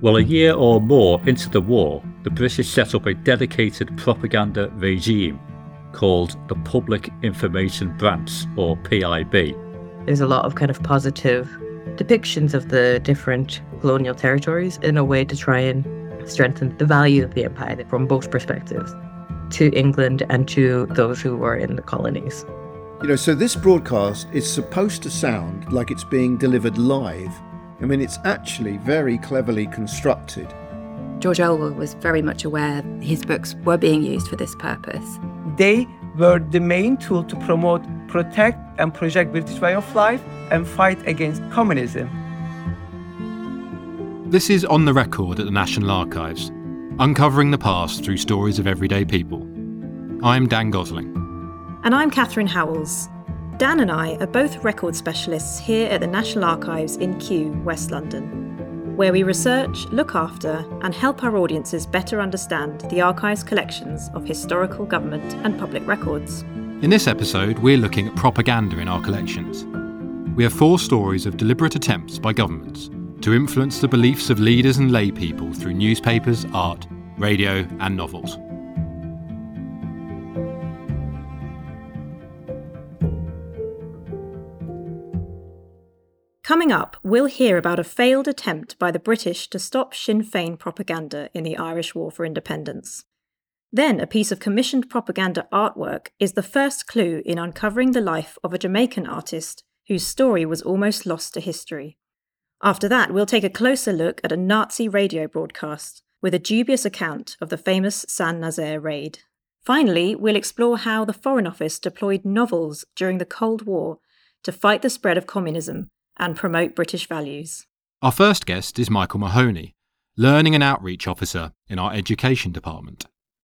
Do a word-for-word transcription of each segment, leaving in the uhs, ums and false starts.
Well, a year or more into the war, the British set up a dedicated propaganda regime called the Public Information Branch, or P I B. There's a lot of kind of positive depictions of the different colonial territories in a way to try and strengthen the value of the empire from both perspectives, to England and to those who were in the colonies. You know, so this broadcast is supposed to sound like it's being delivered live. I mean, it's actually very cleverly constructed. George Orwell was very much aware his books were being used for this purpose. They were the main tool to promote, protect and project British way of life and fight against communism. This is On the Record at the National Archives, uncovering the past through stories of everyday people. I'm Dan Gosling. And I'm Catherine Howells. Dan and I are both record specialists here at the National Archives in Kew, West London, where we research, look after and help our audiences better understand the archive's collections of historical government and public records. In this episode, we're looking at propaganda in our collections. We have four stories of deliberate attempts by governments to influence the beliefs of leaders and lay people through newspapers, art, radio and novels. Coming up, we'll hear about a failed attempt by the British to stop Sinn Féin propaganda in the Irish War for Independence. Then a piece of commissioned propaganda artwork is the first clue in uncovering the life of a Jamaican artist whose story was almost lost to history. After that, we'll take a closer look at a Nazi radio broadcast with a dubious account of the famous Saint-Nazaire raid. Finally, we'll explore how the Foreign Office deployed novels during the Cold War to fight the spread of communism and promote British values. Our first guest is Michael Mahoney, Learning and Outreach Officer in our Education Department.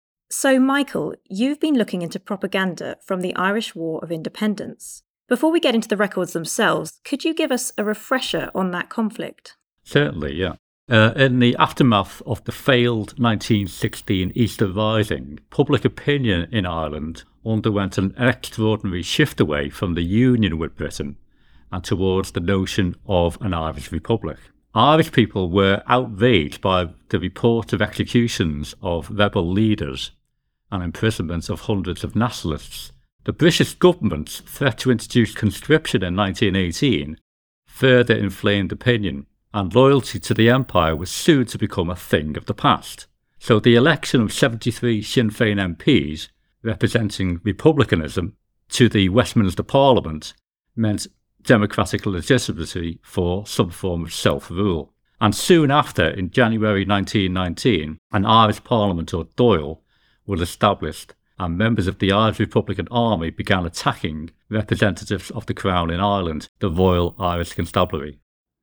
So, Michael, you've been looking into propaganda from the Irish War of Independence. Before we get into the records themselves, could you give us a refresher on that conflict? Certainly, yeah. Uh, in the aftermath of the failed nineteen sixteen Easter Rising, public opinion in Ireland underwent an extraordinary shift away from the union with Britain and towards the notion of an Irish Republic. Irish people were outraged by the report of executions of rebel leaders and imprisonment of hundreds of nationalists. The British government's threat to introduce conscription in nineteen eighteen further inflamed opinion, and loyalty to the empire was soon to become a thing of the past. So the election of seventy-three Sinn Féin M Ps, representing republicanism, to the Westminster Parliament meant democratic legitimacy for some form of self-rule. And soon after, in January nineteen nineteen, an Irish Parliament, or Dáil, was established, and members of the Irish Republican Army began attacking representatives of the Crown in Ireland, the Royal Irish Constabulary.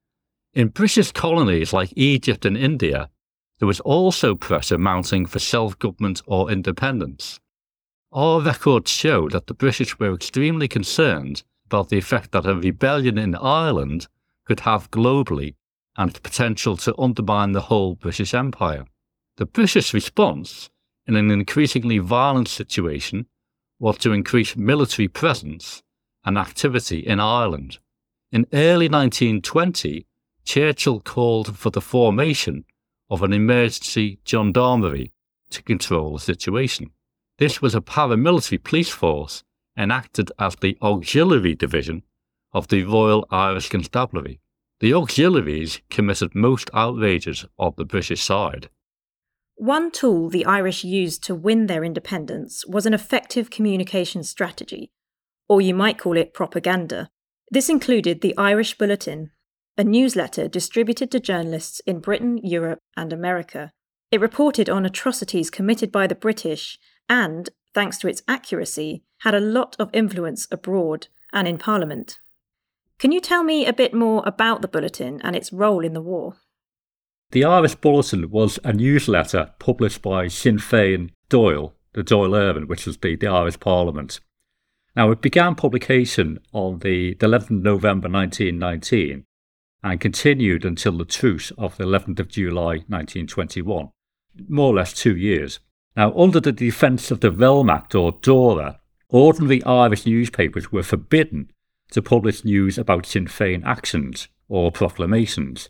In British colonies like Egypt and India, there was also pressure mounting for self-government or independence. Our records show that the British were extremely concerned about the effect that a rebellion in Ireland could have globally and its potential to undermine the whole British Empire. The British response, in an increasingly violent situation, was to increase military presence and activity in Ireland. In early nineteen twenty, Churchill called for the formation of an emergency gendarmerie to control the situation. This was a paramilitary police force enacted as the auxiliary division of the Royal Irish Constabulary. The auxiliaries committed most outrages of the British side. One tool the Irish used to win their independence was an effective communication strategy, or you might call it propaganda. This included the Irish Bulletin, a newsletter distributed to journalists in Britain, Europe, and America. It reported on atrocities committed by the British and, thanks to its accuracy, had a lot of influence abroad and in Parliament. Can you tell me a bit more about the Bulletin and its role in the war? The Irish Bulletin was a newsletter published by Sinn Féin Dáil, the Dáil Éireann, which was the, the Irish Parliament. Now, it began publication on the, the eleventh of November nineteen nineteen and continued until the truce of the eleventh of July nineteen twenty-one, more or less two years. Now, under the Defence of the Realm Act, or DORA, ordinary Irish newspapers were forbidden to publish news about Sinn Féin actions or proclamations.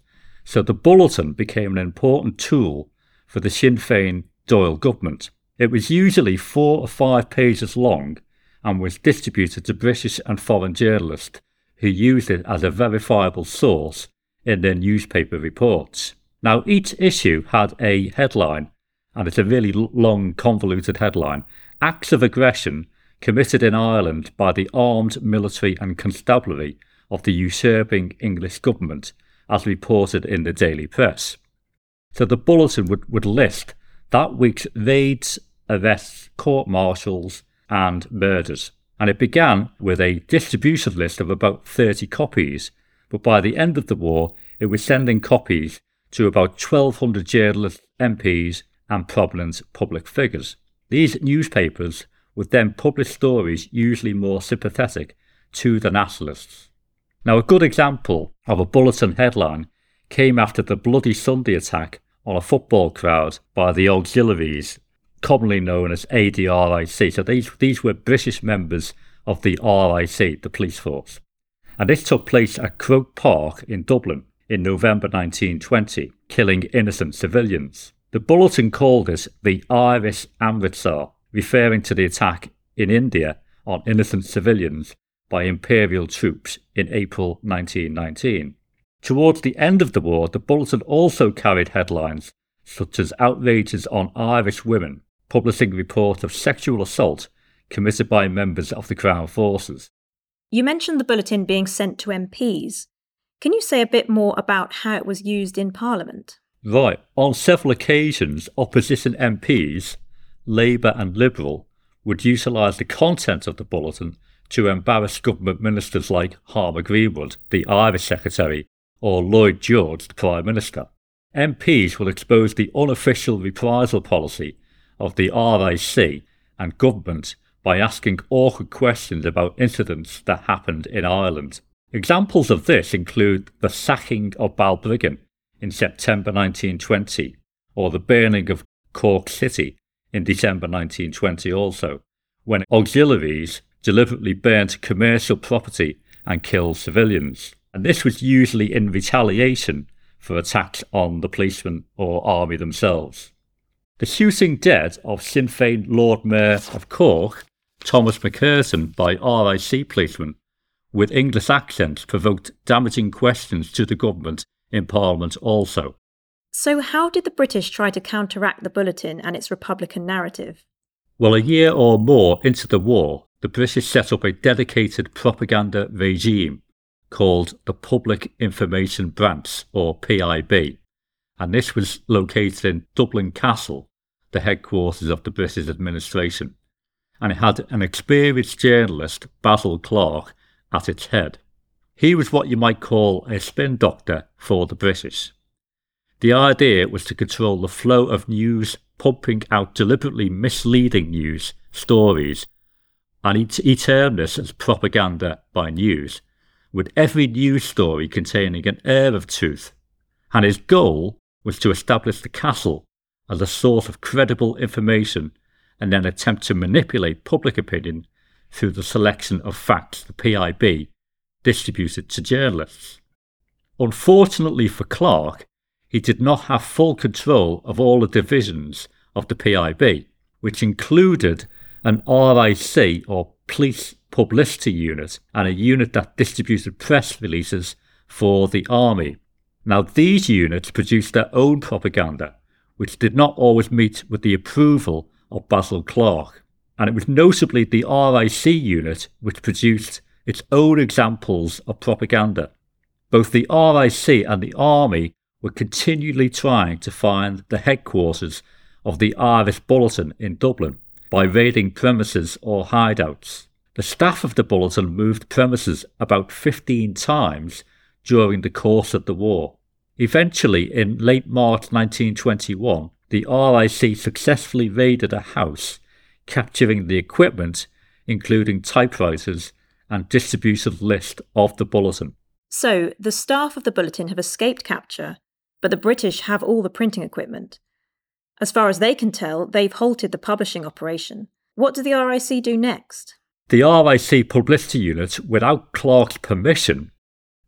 So the bulletin became an important tool for the Sinn Féin Dáil government. It was usually four or five pages long and was distributed to British and foreign journalists who used it as a verifiable source in their newspaper reports. Now, each issue had a headline, and it's a really long, convoluted headline: Acts of Aggression committed in Ireland by the armed military and constabulary of the usurping English government, as reported in the daily press. So the bulletin would, would list that week's raids, arrests, court-martials and murders. And it began with a distribution list of about thirty copies, but by the end of the war it was sending copies to about twelve hundred journalists, M Ps and prominent public figures. These newspapers would then publish stories usually more sympathetic to the nationalists. Now, a good example of a bulletin headline came after the Bloody Sunday attack on a football crowd by the Auxiliaries, commonly known as A D R I C. So these, these were British members of the R I C, the police force. And this took place at Croke Park in Dublin in November nineteen twenty, killing innocent civilians. The bulletin called it the Irish Amritsar, referring to the attack in India on innocent civilians by imperial troops in April nineteen nineteen. Towards the end of the war, the bulletin also carried headlines such as outrages on Irish women, publishing reports of sexual assault committed by members of the Crown Forces. You mentioned the bulletin being sent to M Ps. Can you say a bit more about how it was used in Parliament? Right. On several occasions, opposition M Ps, Labour and Liberal, would utilise the content of the bulletin to embarrass government ministers like Harmer Greenwood, the Irish Secretary, or Lloyd George, the Prime Minister. M Ps will expose the unofficial reprisal policy of the R I C and government by asking awkward questions about incidents that happened in Ireland. Examples of this include the sacking of Balbriggan in September nineteen twenty, or the burning of Cork City in December nineteen twenty also, when auxiliaries deliberately burnt commercial property and killed civilians. And this was usually in retaliation for attacks on the policemen or army themselves. The shooting dead of Sinn Féin Lord Mayor of Cork, Thomas McCurtain, by R I C policemen with English accents provoked damaging questions to the government in Parliament also. So how did the British try to counteract the bulletin and its Republican narrative? Well, a year or more into the war, the British set up a dedicated propaganda regime called the Public Information Branch, or P I B, and this was located in Dublin Castle, the headquarters of the British administration, and it had an experienced journalist, Basil Clarke, at its head. He was what you might call a spin doctor for the British. The idea was to control the flow of news, pumping out deliberately misleading news stories, and he, he termed this as propaganda by news, with every news story containing an air of truth, and his goal was to establish the castle as a source of credible information and then attempt to manipulate public opinion through the selection of facts the P I B distributed to journalists. Unfortunately for Clarke, he did not have full control of all the divisions of the P I B, which included an R I C, or Police Publicity Unit, and a unit that distributed press releases for the army. Now, these units produced their own propaganda, which did not always meet with the approval of Basil Clarke, and it was notably the R I C unit which produced its own examples of propaganda. Both the R I C and the army were continually trying to find the headquarters of the Irish Bulletin in Dublin by raiding premises or hideouts. The staff of the Bulletin moved premises about fifteen times during the course of the war. Eventually, in late March nineteen twenty-one, the R I C successfully raided a house, capturing the equipment, including typewriters, and distribution list of the Bulletin. So, the staff of the Bulletin have escaped capture, but the British have all the printing equipment. As far as they can tell, they've halted the publishing operation. What does the R I C do next? The R I C Publicity Unit, without Clarke's permission,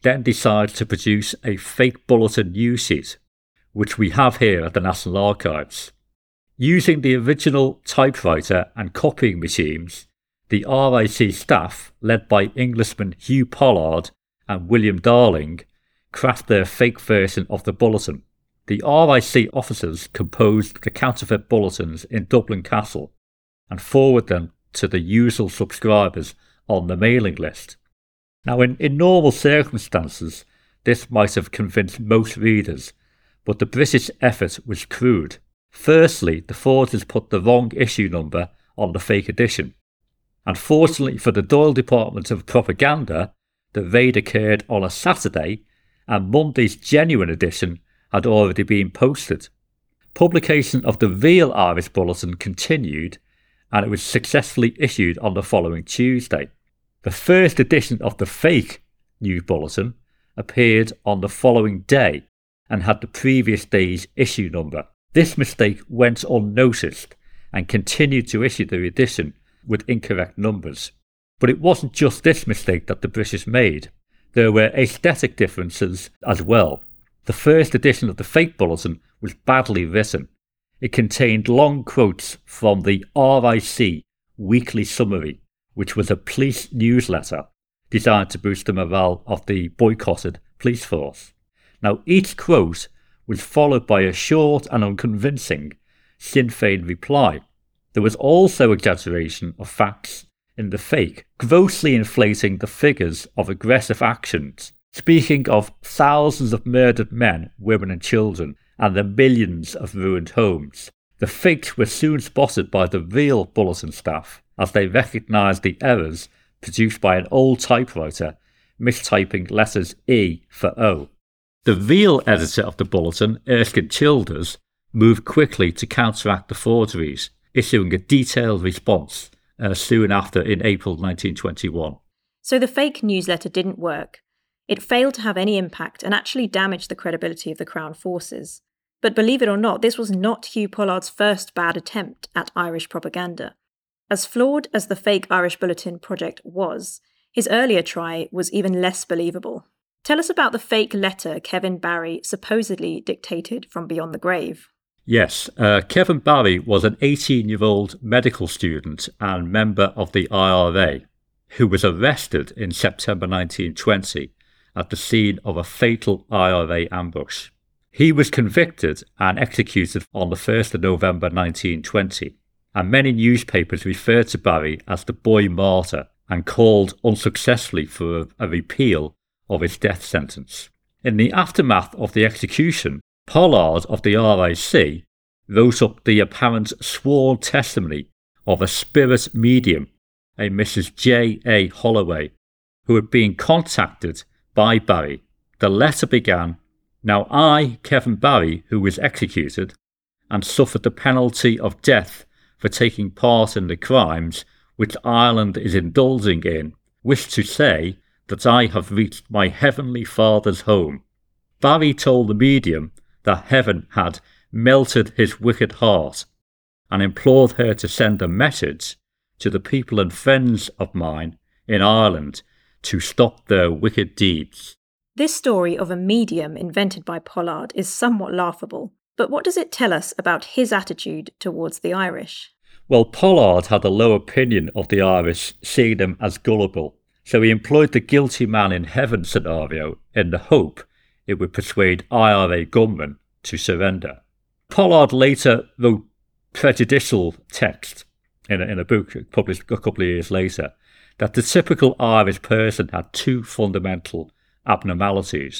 then decided to produce a fake bulletin news sheet, which we have here at the National Archives. Using the original typewriter and copying machines, the R I C staff, led by Englishmen Hugh Pollard and William Darling, craft their fake version of the bulletin. The R I C officers composed the counterfeit bulletins in Dublin Castle and forward them to the usual subscribers on the mailing list. Now, in, in normal circumstances, this might have convinced most readers, but the British effort was crude. Firstly, the forgers put the wrong issue number on the fake edition. And fortunately for the Dáil Department of Propaganda, the raid occurred on a Saturday and Monday's genuine edition had already been posted. Publication of the real Irish Bulletin continued, and it was successfully issued on the following Tuesday. The first edition of the fake News Bulletin appeared on the following day and had the previous day's issue number. This mistake went unnoticed and continued to issue the edition with incorrect numbers. But it wasn't just this mistake that the British made. There were aesthetic differences as well. The first edition of the fake bulletin was badly written. It contained long quotes from the R I C Weekly Summary, which was a police newsletter designed to boost the morale of the boycotted police force. Now, each quote was followed by a short and unconvincing Sinn Féin reply. There was also exaggeration of facts in the fake, grossly inflating the figures of aggressive actions, speaking of thousands of murdered men, women and children, and the millions of ruined homes. The fakes were soon spotted by the real bulletin staff as they recognised the errors produced by an old typewriter mistyping letters E for O. The real editor of the bulletin, Erskine Childers, moved quickly to counteract the forgeries, issuing a detailed response uh, soon after in April nineteen twenty-one. So the fake newsletter didn't work. It failed to have any impact and actually damaged the credibility of the Crown forces. But believe it or not, this was not Hugh Pollard's first bad attempt at Irish propaganda. As flawed as the fake Irish Bulletin project was, his earlier try was even less believable. Tell us about the fake letter Kevin Barry supposedly dictated from beyond the grave. Yes, uh, Kevin Barry was an eighteen-year-old medical student and member of the I R A who was arrested in September nineteen twenty at the scene of a fatal I R A ambush. He was convicted and executed on the first of November nineteen twenty, and many newspapers referred to Barry as the boy martyr and called unsuccessfully for a, a repeal of his death sentence. In the aftermath of the execution, Pollard of the R I C wrote up the apparent sworn testimony of a spirit medium, a Missus J A Holloway, who had been contacted by Barry. The letter began, "Now I, Kevin Barry, who was executed and suffered the penalty of death for taking part in the crimes which Ireland is indulging in, wish to say that I have reached my heavenly Father's home." Barry told the medium that heaven had melted his wicked heart and implored her to send a message to the people and friends of mine in Ireland to stop their wicked deeds. This story of a medium invented by Pollard is somewhat laughable, but what does it tell us about his attitude towards the Irish? Well, Pollard had a low opinion of the Irish, seeing them as gullible, so he employed the guilty man in heaven scenario in the hope it would persuade I R A gunmen to surrender. Pollard later wrote prejudicial text in a, in a book published a couple of years later that the typical Irish person had two fundamental abnormalities,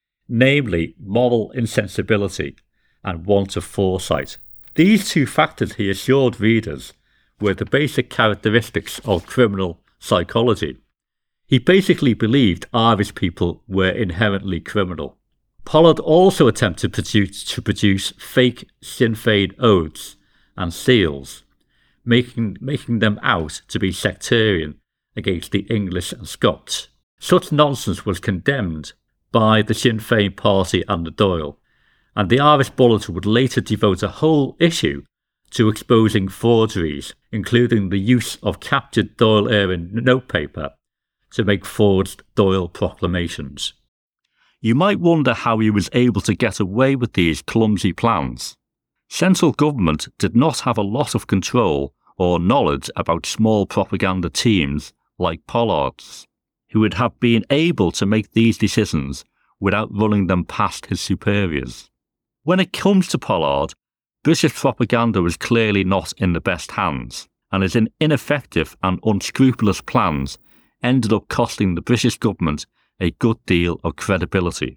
namely moral insensibility and want of foresight. These two factors, he assured readers, were the basic characteristics of criminal psychology. He basically believed Irish people were inherently criminal. Pollard also attempted to produce, to produce fake Sinn Féin oaths and seals, making, making them out to be sectarian against the English and Scots. Such nonsense was condemned by the Sinn Féin party and the Dáil, and the Irish Bulletin would later devote a whole issue to exposing forgeries, including the use of captured Dáil-Éireann notepaper to make forged Dáil proclamations. You might wonder how he was able to get away with these clumsy plans. Central government did not have a lot of control or knowledge about small propaganda teams like Pollard's, who would have been able to make these decisions without running them past his superiors. When it comes to Pollard, British propaganda was clearly not in the best hands, and his ineffective and unscrupulous plans ended up costing the British government a good deal of credibility.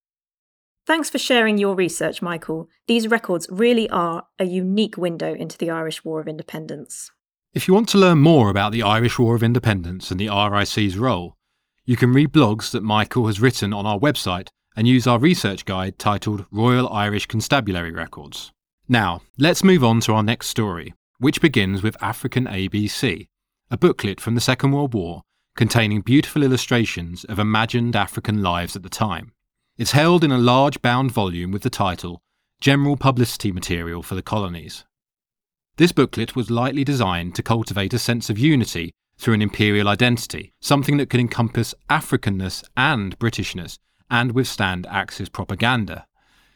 Thanks for sharing your research, Michael. These records really are a unique window into the Irish War of Independence. If you want to learn more about the Irish War of Independence and the R I C's role, you can read blogs that Michael has written on our website and use our research guide titled Royal Irish Constabulary Records. Now, let's move on to our next story, which begins with African A B C, a booklet from the Second World War containing beautiful illustrations of imagined African lives at the time. It's held in a large bound volume with the title General Publicity Material for the Colonies. This booklet was lightly designed to cultivate a sense of unity through an imperial identity, something that could encompass Africanness and Britishness and withstand Axis propaganda.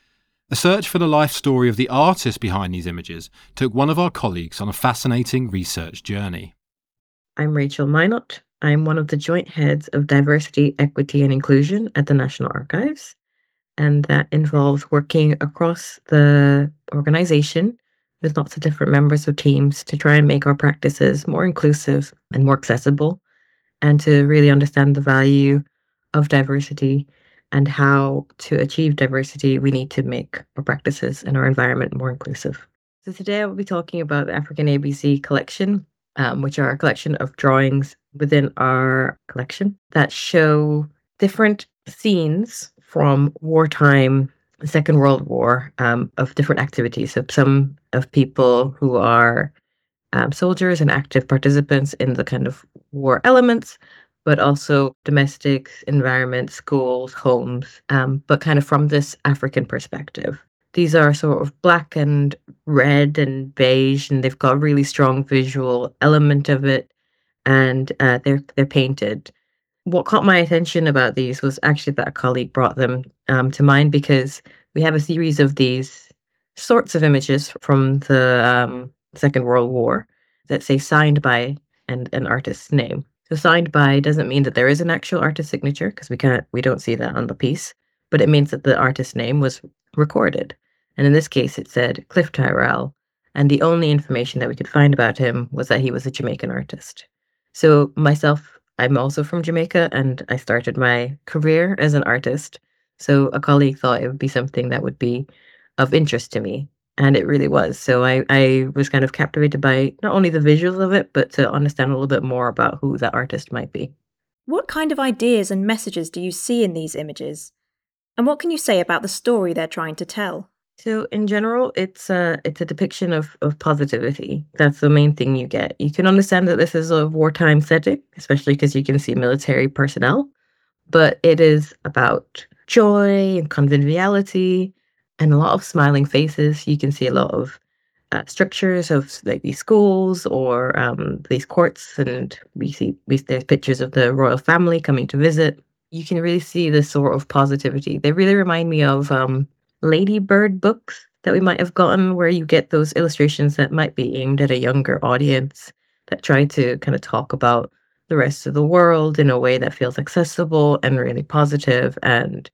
A search for the life story of the artist behind these images took one of our colleagues on a fascinating research journey. I'm Rachel Minot. I'm one of the joint heads of Diversity, Equity and Inclusion at the National Archives, and that involves working across the organization with lots of different members of teams to try and make our practices more inclusive and more accessible, and to really understand the value of diversity and how to achieve diversity we need to make our practices and our environment more inclusive. So today I will be talking about the African A B C collection, um, which are a collection of drawings within our collection that show different scenes from wartime, Second World War, um, of different activities. So some of people who are um, soldiers and active participants in the kind of war elements, but also domestic environment, schools, homes, um, but kind of from this African perspective. These are sort of black and red and beige, and they've got a really strong visual element of it, and uh, they're they're painted. What caught my attention about these was actually that a colleague brought them um, to mind, because we have a series of these sorts of images from the um, Second World War that say signed by and an artist's name. So signed by doesn't mean that there is an actual artist signature, because we can't we don't see that on the piece, but it means that the artist's name was recorded. And in this case, it said Cliff Tyrrell, and the only information that we could find about him was that he was a Jamaican artist. So myself, I'm also from Jamaica, and I started my career as an artist. So a colleague thought it would be something that would be of interest to me, and it really was. So I, I was kind of captivated by not only the visuals of it, but to understand a little bit more about who that artist might be. What kind of ideas and messages do you see in these images? And what can you say about the story they're trying to tell? So in general, it's a, it's a depiction of, of positivity. That's the main thing you get. You can understand that this is a wartime setting, especially because you can see military personnel, but it is about joy and conviviality and a lot of smiling faces. You can see a lot of uh, structures of like these schools or um, these courts, and we see we, there's pictures of the royal family coming to visit. You can really see this sort of positivity. They really remind me of um, Lady Bird books that we might have gotten, where you get those illustrations that might be aimed at a younger audience that try to kind of talk about the rest of the world in a way that feels accessible and really positive, and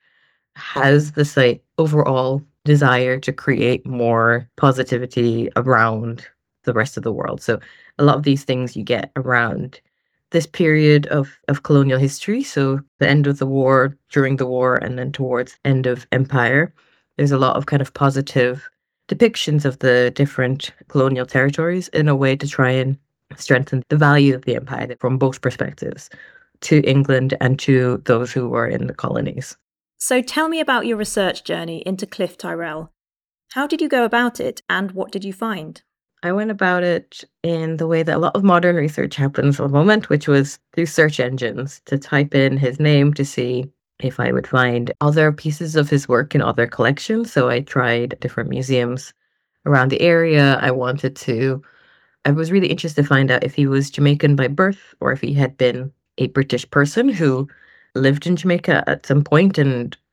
has this like overall desire to create more positivity around the rest of the world. So a lot of these things you get around this period of, of colonial history. So the end of the war, during the war, and then towards end of empire. There's a lot of kind of positive depictions of the different colonial territories in a way to try and strengthen the value of the empire from both perspectives, to England and to those who were in the colonies. So tell me about your research journey into Cliff Tyrrell. How did you go about it, and what did you find? I went about it in the way that a lot of modern research happens at the moment, which was through search engines, to type in his name to see if I would find other pieces of his work in other collections. So I tried different museums around the area. I wanted to, I was really interested to find out if he was Jamaican by birth or if he had been a British person who lived in Jamaica at some point and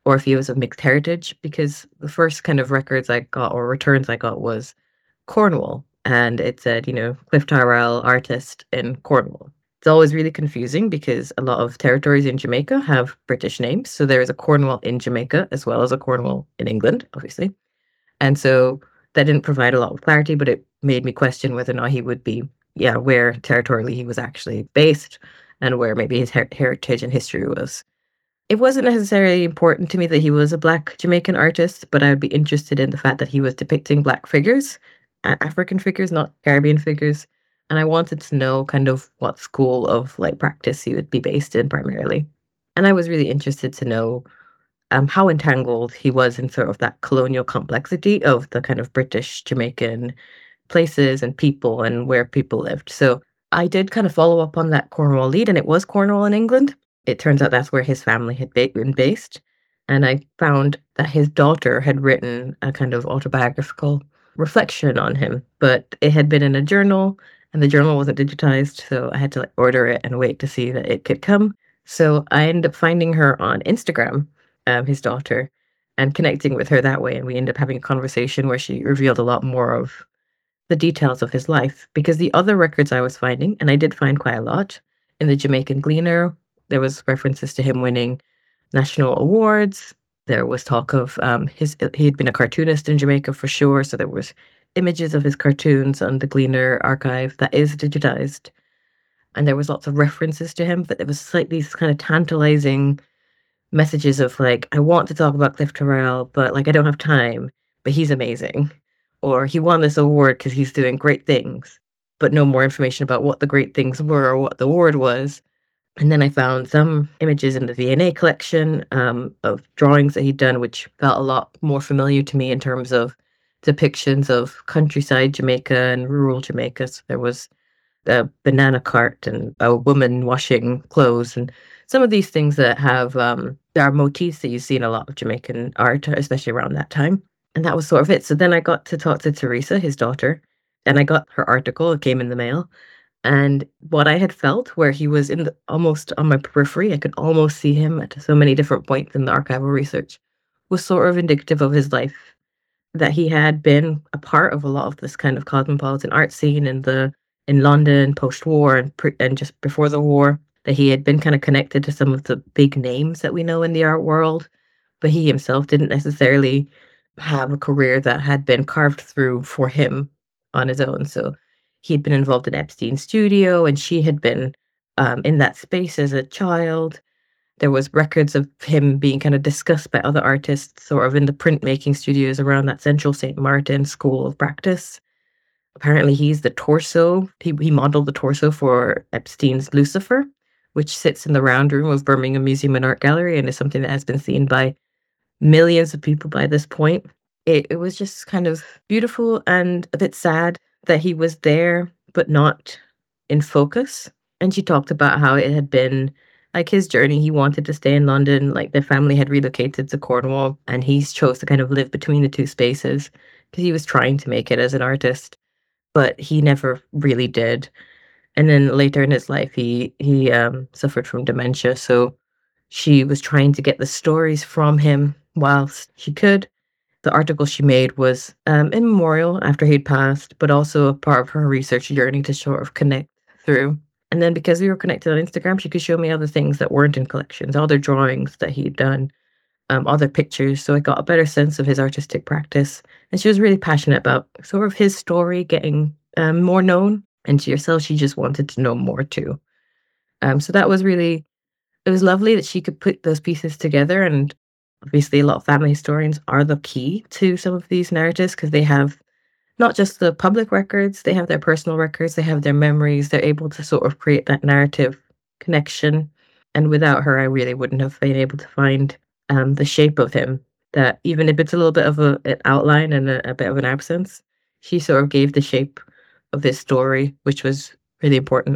or if he was of mixed heritage, because the first kind of records I got or returns I got was Cornwall, and it said, you know, Cliff Tyrrell, artist in Cornwall. It's always really confusing because a lot of territories in Jamaica have British names. So there is a Cornwall in Jamaica as well as a Cornwall in England, obviously. And so that didn't provide a lot of clarity, but it made me question whether or not he would be, yeah, where territorially he was actually based and where maybe his her- heritage and history was. It wasn't necessarily important to me that he was a Black Jamaican artist, but I would be interested in the fact that he was depicting Black figures, African figures, not Caribbean figures. And I wanted to know kind of what school of like practice he would be based in primarily. And I was really interested to know um, how entangled he was in sort of that colonial complexity of the kind of British Jamaican places and people and where people lived. So I did kind of follow up on that Cornwall lead, and it was Cornwall in England. It turns out that's where his family had been based. And I found that his daughter had written a kind of autobiographical reflection on him, but it had been in a journal, and the journal wasn't digitized, so I had to like order it and wait to see that it could come. So I ended up finding her on Instagram, um, his daughter, and connecting with her that way. And we ended up having a conversation where she revealed a lot more of the details of his life. Because the other records I was finding, and I did find quite a lot, in the Jamaican Gleaner, there was references to him winning national awards. There was talk of um, his, he had been a cartoonist in Jamaica for sure, so there was images of his cartoons on the Gleaner archive that is digitized. And there was lots of references to him, but there was like these kind of tantalizing messages of like, I want to talk about Cliff Tyrrell, but like I don't have time, but he's amazing. Or he won this award because he's doing great things, but no more information about what the great things were or what the award was. And then I found some images in the V and A collection um, of drawings that he'd done, which felt a lot more familiar to me in terms of depictions of countryside Jamaica and rural Jamaica. So there was a banana cart and a woman washing clothes, and some of these things that have um, there are motifs that you see in a lot of Jamaican art, especially around that time. And that was sort of it. So then I got to talk to Teresa, his daughter, and I got her article. It came in the mail. And what I had felt, where he was in the, almost on my periphery, I could almost see him at so many different points in the archival research, was sort of indicative of his life, that he had been a part of a lot of this kind of cosmopolitan art scene in the in London post-war and pre, and just before the war, that he had been kind of connected to some of the big names that we know in the art world, but he himself didn't necessarily have a career that had been carved through for him on his own. So he'd been involved in Epstein's studio, and she had been um, in that space as a child. There was records of him being kind of discussed by other artists, sort of in the printmaking studios around that central Saint Martin school of practice. Apparently, he's the torso. He, he modeled the torso for Epstein's Lucifer, which sits in the round room of Birmingham Museum and Art Gallery and is something that has been seen by millions of people by this point. It, it was just kind of beautiful and a bit sad that he was there, but not in focus. And she talked about how it had been like his journey. He wanted to stay in London, like the family had relocated to Cornwall, and he chose to kind of live between the two spaces because he was trying to make it as an artist, but he never really did. And then later in his life, he he um, suffered from dementia. So she was trying to get the stories from him whilst she could. The article she made was um, in memorial after he'd passed, but also a part of her research journey to sort of connect through. And then because we were connected on Instagram, she could show me other things that weren't in collections, other drawings that he'd done, um, other pictures. So I got a better sense of his artistic practice. And she was really passionate about sort of his story getting um, more known. And to herself, she just wanted to know more too. Um, so that was really, it was lovely that she could put those pieces together. And obviously a lot of family historians are the key to some of these narratives because they have not just the public records, they have their personal records, they have their memories, they're able to sort of create that narrative connection. And without her, I really wouldn't have been able to find um, the shape of him, that even if it's a little bit of a, an outline and a, a bit of an absence, she sort of gave the shape of his story, which was really important.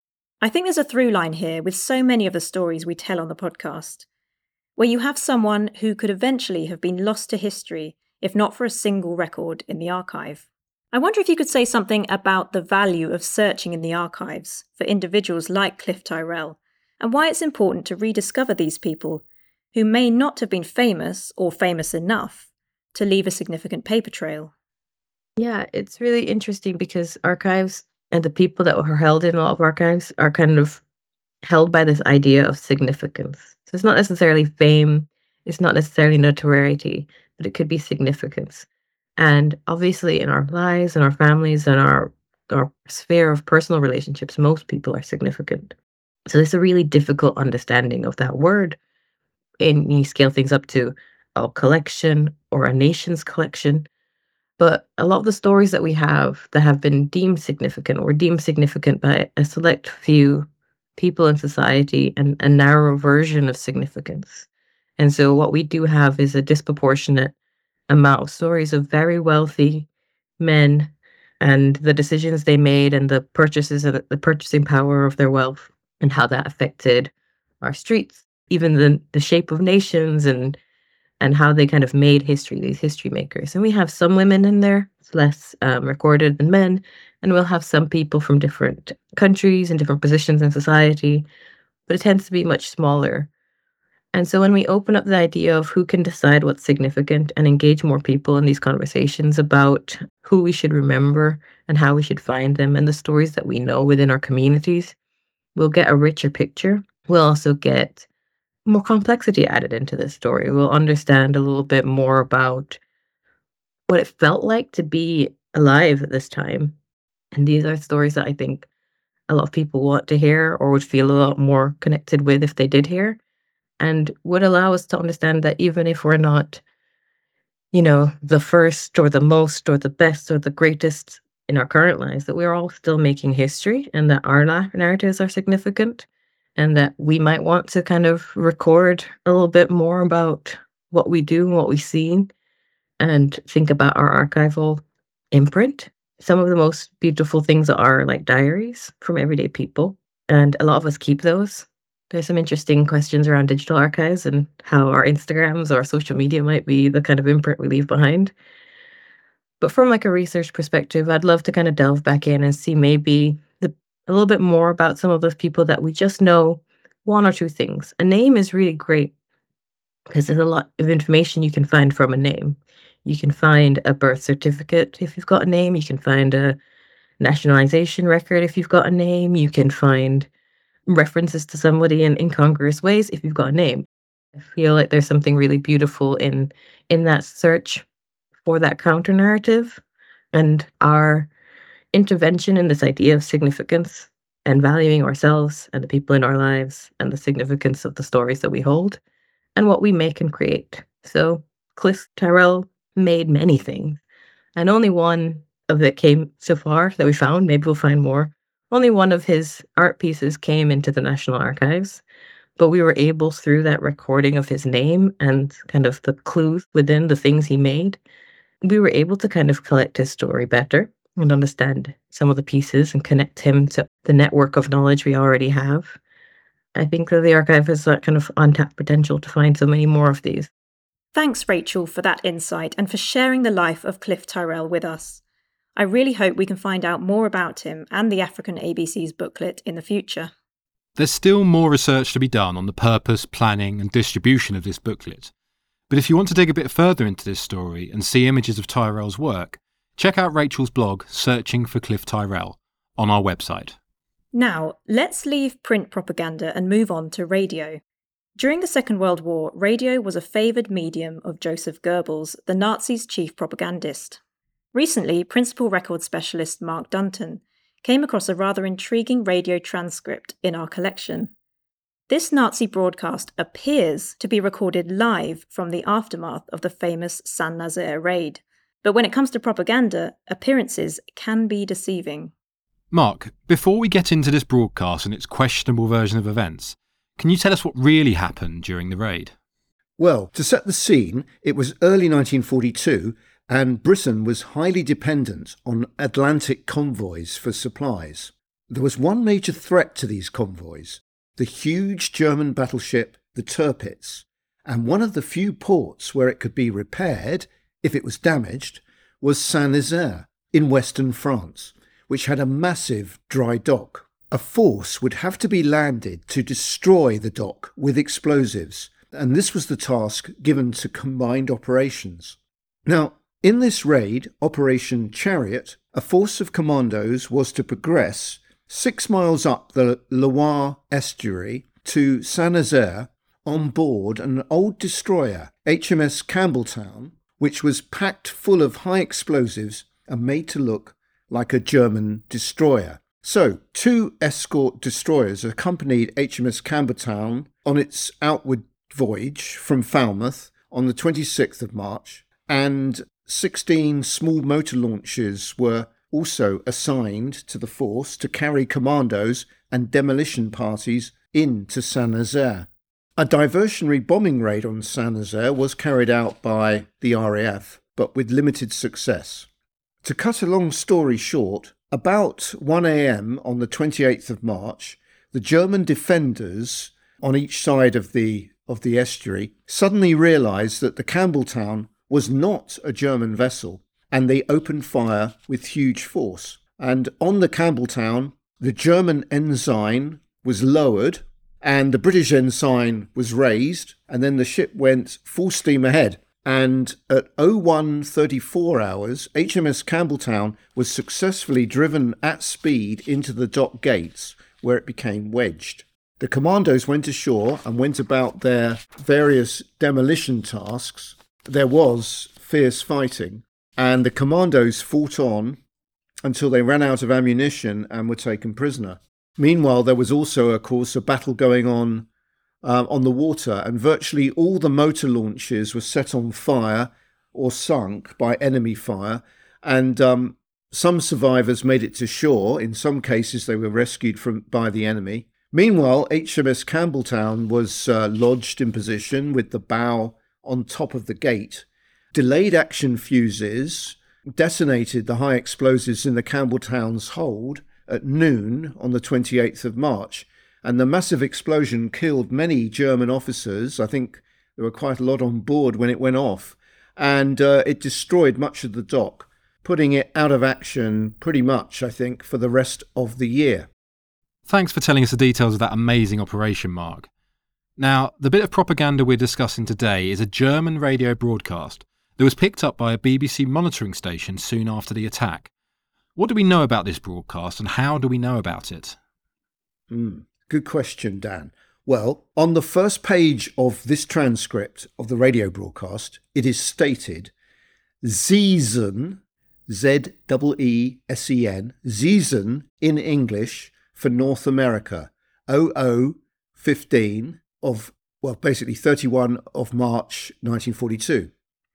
I think there's a through line here with so many of the stories we tell on the podcast, where you have someone who could eventually have been lost to history if not for a single record in the archive. I wonder if you could say something about the value of searching in the archives for individuals like Cliff Tyrrell, and why it's important to rediscover these people who may not have been famous or famous enough to leave a significant paper trail. Yeah, it's really interesting because archives and the people that are held in a lot of archives are kind of held by this idea of significance. So it's not necessarily fame, it's not necessarily notoriety, but it could be significance. And obviously in our lives and our families and our our sphere of personal relationships, most people are significant. So there's a really difficult understanding of that word. And you scale things up to a collection or a nation's collection. But a lot of the stories that we have that have been deemed significant or deemed significant by a select few people in society and a narrow version of significance. And so what we do have is a disproportionate amount of stories of very wealthy men and the decisions they made and the purchases and the purchasing power of their wealth and how that affected our streets, even the, the shape of nations and and how they kind of made history, these history makers. And we have some women in there, it's less um, recorded than men, and we'll have some people from different countries and different positions in society, but it tends to be much smaller. And so when we open up the idea of who can decide what's significant and engage more people in these conversations about who we should remember and how we should find them and the stories that we know within our communities, we'll get a richer picture. We'll also get more complexity added into this story. We'll understand a little bit more about what it felt like to be alive at this time. And these are stories that I think a lot of people want to hear or would feel a lot more connected with if they did hear, and would allow us to understand that even if we're not, you know, the first or the most or the best or the greatest in our current lives, that we're all still making history and that our narratives are significant and that we might want to kind of record a little bit more about what we do and what we see and think about our archival imprint. Some of the most beautiful things are like diaries from everyday people, and a lot of us keep those. There's some interesting questions around digital archives and how our Instagrams or our social media might be the kind of imprint we leave behind. But from like a research perspective, I'd love to kind of delve back in and see maybe the, a little bit more about some of those people that we just know one or two things. A name is really great because there's a lot of information you can find from a name. You can find a birth certificate if you've got a name. You can find a nationalization record if you've got a name. You can find references to somebody in incongruous ways if you've got a name. I feel like there's something really beautiful in in that search for that counter narrative, and our intervention in this idea of significance and valuing ourselves and the people in our lives and the significance of the stories that we hold and what we make and create. So Cliff Tyrrell made many things, and only one of it came so far that we found. Maybe we'll find more. Only one of his art pieces came into the National Archives, but we were able, through that recording of his name and kind of the clues within the things he made, we were able to kind of collect his story better and understand some of the pieces and connect him to the network of knowledge we already have. I think that the archive has that kind of untapped potential to find so many more of these. Thanks, Rachel, for that insight and for sharing the life of Cliff Tyrrell with us. I really hope we can find out more about him and the African A B Cs booklet in the future. There's still more research to be done on the purpose, planning and distribution of this booklet. But if you want to dig a bit further into this story and see images of Tyrrell's work, check out Rachel's blog, Searching for Cliff Tyrrell, on our website. Now, let's leave print propaganda and move on to radio. During the Second World War, radio was a favoured medium of Joseph Goebbels, the Nazis' chief propagandist. Recently, principal record specialist Mark Dunton came across a rather intriguing radio transcript in our collection. This Nazi broadcast appears to be recorded live from the aftermath of the famous Saint-Nazaire raid. But when it comes to propaganda, appearances can be deceiving. Mark, before we get into this broadcast and its questionable version of events, can you tell us what really happened during the raid? Well, to set the scene, it was early nineteen forty-two, and Britain was highly dependent on Atlantic convoys for supplies. There was one major threat to these convoys, the huge German battleship, the Tirpitz, and one of the few ports where it could be repaired, if it was damaged, was Saint-Nazaire in western France, which had a massive dry dock. A force would have to be landed to destroy the dock with explosives, and this was the task given to combined operations. Now, in this raid, Operation Chariot, a force of commandos was to progress six miles up the Loire estuary to Saint-Nazaire on board an old destroyer, H M S Campbelltown, which was packed full of high explosives and made to look like a German destroyer. So, two escort destroyers accompanied H M S Campbelltown on its outward voyage from Falmouth on the twenty-sixth of March, and sixteen small motor launches were also assigned to the force to carry commandos and demolition parties into Saint-Nazaire. A diversionary bombing raid on Saint-Nazaire was carried out by the R A F, but with limited success. To cut a long story short, about one a.m. on the twenty-eighth of March, the German defenders on each side of the of the estuary suddenly realised that the Campbelltown was not a German vessel, and they opened fire with huge force. And on the Campbelltown, the German ensign was lowered and the British ensign was raised, and then the ship went full steam ahead. And at oh one thirty-four hours, H M S Campbelltown was successfully driven at speed into the dock gates, where it became wedged. The commandos went ashore and went about their various demolition tasks. There was fierce fighting, and the commandos fought on until they ran out of ammunition and were taken prisoner. Meanwhile, there was also, of course, a battle going on uh, on the water, and virtually all the motor launches were set on fire or sunk by enemy fire, and um, some survivors made it to shore. In some cases, they were rescued from by the enemy. Meanwhile, H M S Campbelltown was uh, lodged in position with the bow on top of the gate. Delayed action fuses detonated the high explosives in the Campbelltown's hold at noon on the twenty-eighth of March, and the massive explosion killed many German officers. I think there were quite a lot on board when it went off, and uh, it destroyed much of the dock, putting it out of action pretty much, I think, for the rest of the year. Thanks for telling us the details of that amazing operation, Mark. Now, the bit of propaganda we're discussing today is a German radio broadcast that was picked up by a B B C monitoring station soon after the attack. What do we know about this broadcast, and how do we know about it? Mm, good question, Dan. Well, on the first page of this transcript of the radio broadcast, it is stated, Ziesen, Z E E S E N, Ziesen in English for North America, oh oh fifteen of, well, basically thirty-first of March nineteen forty-two.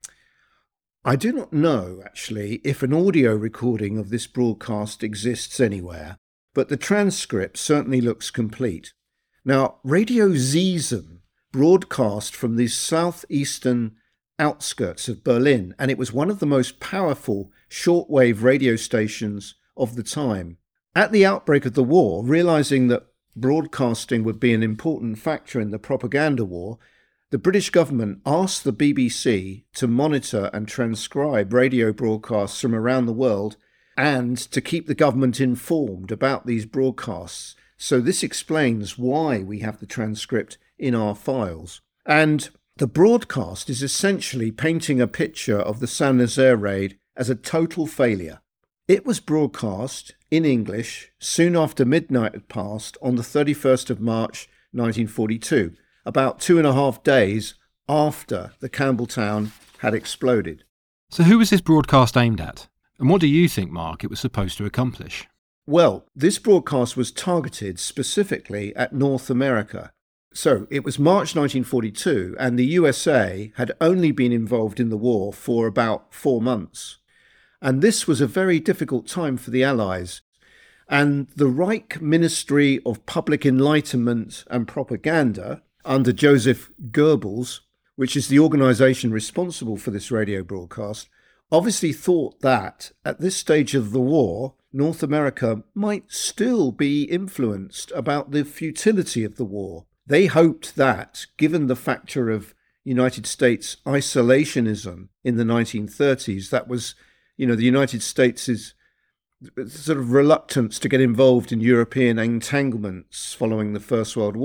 I do not know, actually, if an audio recording of this broadcast exists anywhere, but the transcript certainly looks complete. Now, Radio Ziesen broadcast from the southeastern outskirts of Berlin, and it was one of the most powerful shortwave radio stations of the time. At the outbreak of the war, realizing that broadcasting would be an important factor in the propaganda war, the British government asked the B B C to monitor and transcribe radio broadcasts from around the world and to keep the government informed about these broadcasts. So this explains why we have the transcript in our files. And the broadcast is essentially painting a picture of the Saint-Nazaire raid as a total failure. It was broadcast in English soon after midnight had passed on the thirty-first of March nineteen forty-two, about two and a half days after the Campbelltown had exploded. So who was this broadcast aimed at? And what do you think, Mark, it was supposed to accomplish? Well, this broadcast was targeted specifically at North America. So it was March nineteen forty-two, and the U S A had only been involved in the war for about four months. And this was a very difficult time for the Allies. And the Reich Ministry of Public Enlightenment and Propaganda, under Joseph Goebbels, which is the organisation responsible for this radio broadcast, obviously thought that at this stage of the war, North America might still be influenced about the futility of the war. They hoped that, given the factor of United States isolationism in the nineteen thirties, that was, you know, the United States' sort of reluctance to get involved in European entanglements following the First World War,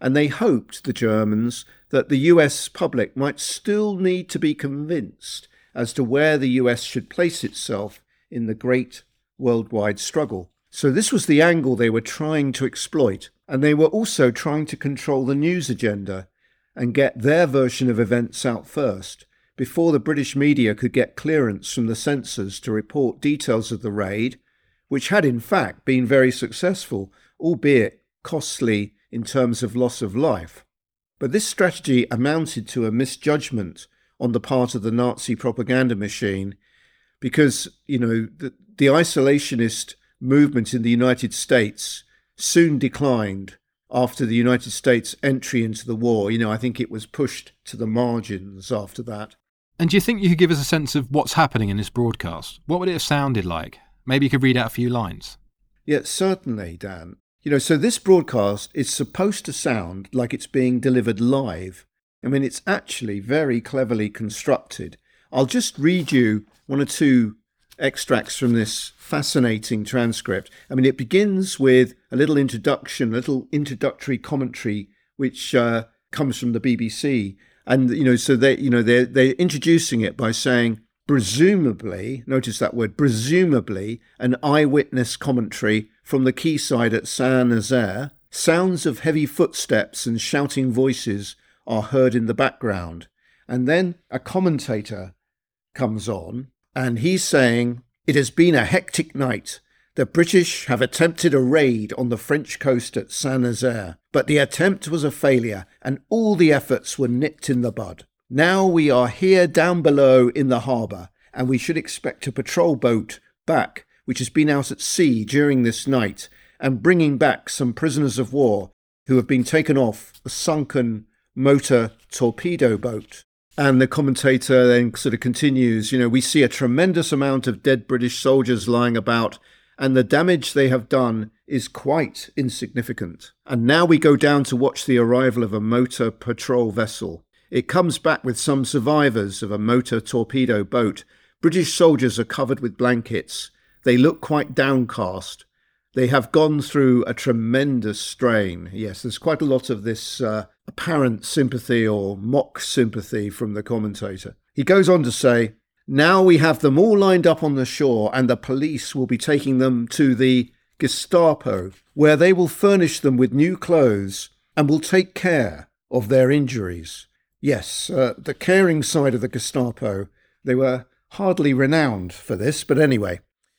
And they hoped, the Germans, that the U S public might still need to be convinced as to where the U S should place itself in the great worldwide struggle. So this was the angle they were trying to exploit. And they were also trying to control the news agenda and get their version of events out first, before the British media could get clearance from the censors to report details of the raid, which had in fact been very successful, albeit costly in terms of loss of life. But this strategy amounted to a misjudgment on the part of the Nazi propaganda machine, because, you know, the, the isolationist movement in the United States soon declined after the United States' entry into the war. You know, I think it was pushed to the margins after that. And do you think you could give us a sense of what's happening in this broadcast? What would it have sounded like? Maybe you could read out a few lines. Yeah, certainly, Dan. You know, so this broadcast is supposed to sound like it's being delivered live. I mean, it's actually very cleverly constructed. I'll just read you one or two extracts from this fascinating transcript. I mean, it begins with a little introduction, a little introductory commentary, which uh, comes from the B B C. And, you know, so they, you know, they're, they're introducing it by saying, presumably, notice that word, presumably, an eyewitness commentary from the quayside at Saint-Nazaire. Sounds of heavy footsteps and shouting voices are heard in the background. And then a commentator comes on, and he's saying, "It has been a hectic night. The British have attempted a raid on the French coast at Saint-Nazaire, but the attempt was a failure, and all the efforts were nipped in the bud. Now we are here down below in the harbour, and we should expect a patrol boat back, which has been out at sea during this night, and bringing back some prisoners of war who have been taken off a sunken motor torpedo boat." And the commentator then sort of continues, you know, "We see a tremendous amount of dead British soldiers lying about, and the damage they have done is quite insignificant. And now we go down to watch the arrival of a motor patrol vessel. It comes back with some survivors of a motor torpedo boat. British soldiers are covered with blankets. They look quite downcast. They have gone through a tremendous strain." Yes, there's quite a lot of this uh, apparent sympathy or mock sympathy from the commentator. He goes on to say, "Now we have them all lined up on the shore, and the police will be taking them to the Gestapo, where they will furnish them with new clothes and will take care of their injuries." Yes, uh, the caring side of the Gestapo, they were hardly renowned for this, but anyway.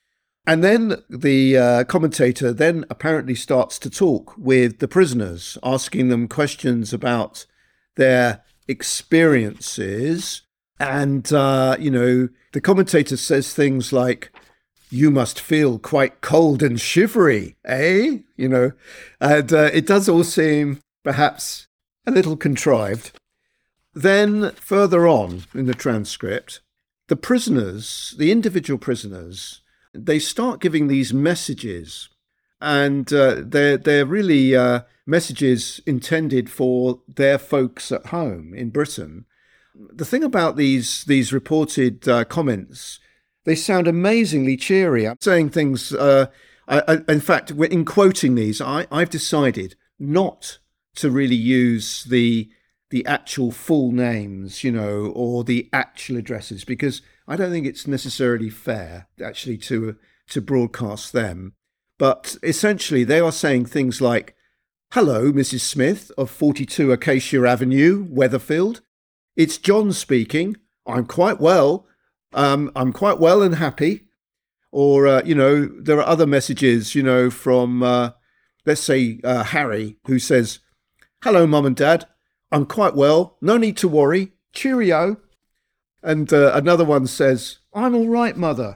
And then the uh, commentator then apparently starts to talk with the prisoners, asking them questions about their experiences. And, uh, you know, the commentator says things like, "You must feel quite cold and shivery, eh?" You know, and uh, it does all seem perhaps a little contrived. Then further on in the transcript, the prisoners, the individual prisoners, they start giving these messages, and uh, they're, they're really uh, messages intended for their folks at home in Britain. The thing about these these reported uh, comments, they sound amazingly cheery. I'm saying things, uh, I, I, in fact, in quoting these, I, I've decided not to really use the the actual full names, you know, or the actual addresses, because I don't think it's necessarily fair actually to to broadcast them. But essentially they are saying things like, "Hello, Missus Smith of forty-two Acacia Avenue, Weatherfield. It's John speaking. I'm quite well. Um, I'm quite well and happy." Or, uh, you know, there are other messages, you know, from, uh, let's say, uh, Harry, who says, "Hello, Mum and Dad. I'm quite well. No need to worry. Cheerio." And uh, another one says, "I'm all right, Mother."